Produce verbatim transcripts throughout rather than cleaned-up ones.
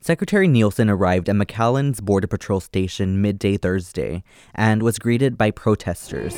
Secretary Nielsen arrived at McAllen's Border Patrol station midday Thursday and was greeted by protesters.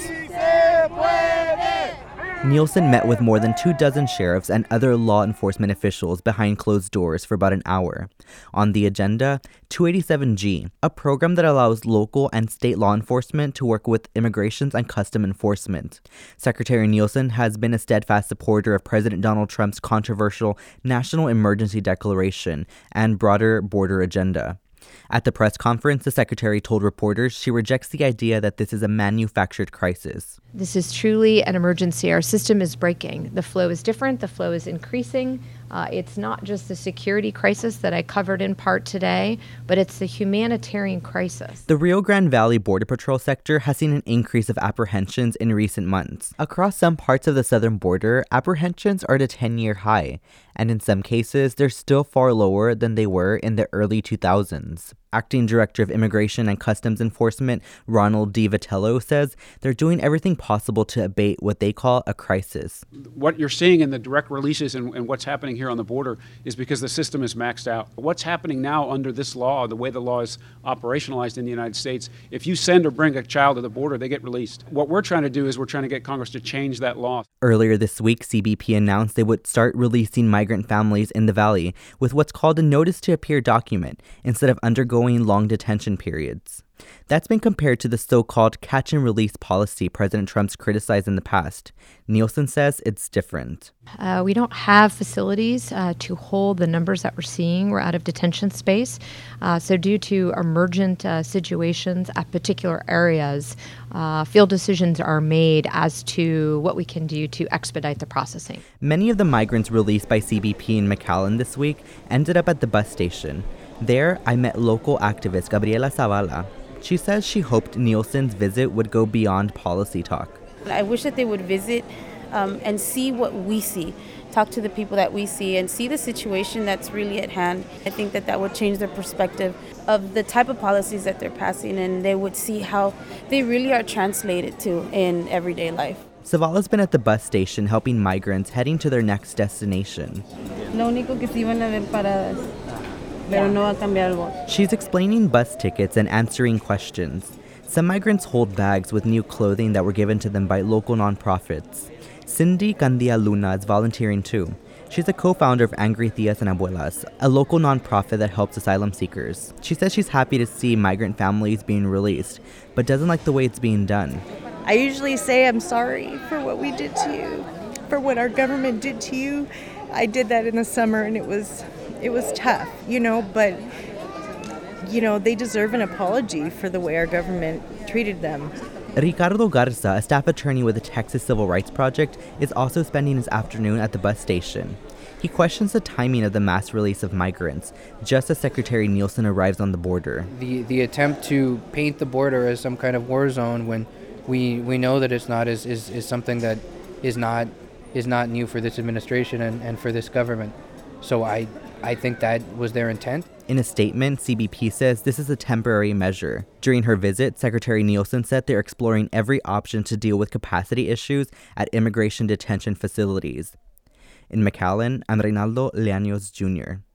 Nielsen met with more than two dozen sheriffs and other law enforcement officials behind closed doors for about an hour. On the agenda, two eighty-seven G, a program that allows local and state law enforcement to work with immigration and custom enforcement. Secretary Nielsen has been a steadfast supporter of President Donald Trump's controversial national emergency declaration and broader border agenda. At the press conference, the secretary told reporters she rejects the idea that this is a manufactured crisis. This is truly an emergency. Our system is breaking. The flow is different. The flow is increasing. Uh, it's not just the security crisis that I covered in part today, but it's the humanitarian crisis. The Rio Grande Valley Border Patrol sector has seen an increase of apprehensions in recent months. Across some parts of the southern border, apprehensions are at a ten-year high, and in some cases, they're still far lower than they were in the early two thousands. Acting Director of Immigration and Customs Enforcement, Ronald D. Vitello, says they're doing everything possible to abate what they call a crisis. What you're seeing in the direct releases and, and what's happening here on the border is because the system is maxed out. What's happening now under this law, the way the law is operationalized in the United States, if you send or bring a child to the border, they get released. What we're trying to do is we're trying to get Congress to change that law. Earlier this week, C B P announced they would start releasing migrant families in the valley with what's called a notice to appear document instead of undergoing long detention periods. That's been compared to the so-called catch and release policy President Trump's criticized in the past. Nielsen says it's different. Uh, we don't have facilities uh, to hold the numbers that we're seeing. We're out of detention space. Uh, so due to emergent uh, situations at particular areas, uh, field decisions are made as to what we can do to expedite the processing. Many of the migrants released by C B P in McAllen this week ended up at the bus station. There, I met local activist Gabriela Zavala. She says she hoped Nielsen's visit would go beyond policy talk. I wish that they would visit um, and see what we see, talk to the people that we see, and see the situation that's really at hand. I think that that would change their perspective of the type of policies that they're passing, and they would see how they really are translated to in everyday life. Zavala's been at the bus station helping migrants heading to their next destination. Lo único que sí van a ver paradas. She's explaining bus tickets and answering questions. Some migrants hold bags with new clothing that were given to them by local nonprofits. Cindy Candia Luna is volunteering too. She's a co-founder of Angry Tias and Abuelas, a local nonprofit that helps asylum seekers. She says she's happy to see migrant families being released, but doesn't like the way it's being done. I usually say I'm sorry for what we did to you, for what our government did to you. I did that in the summer, and it was it was tough, you know, but, you know, they deserve an apology for the way our government treated them. Ricardo Garza, a staff attorney with the Texas Civil Rights Project, is also spending his afternoon at the bus station. He questions the timing of the mass release of migrants, just as Secretary Nielsen arrives on the border. The the attempt to paint the border as some kind of war zone when we we know that it's not is, is, is something that is not is not new for this administration and, and for this government. So I I think that was their intent. In a statement, C B P says this is a temporary measure. During her visit, Secretary Nielsen said they're exploring every option to deal with capacity issues at immigration detention facilities. In McAllen, I'm Reynaldo Leaños Junior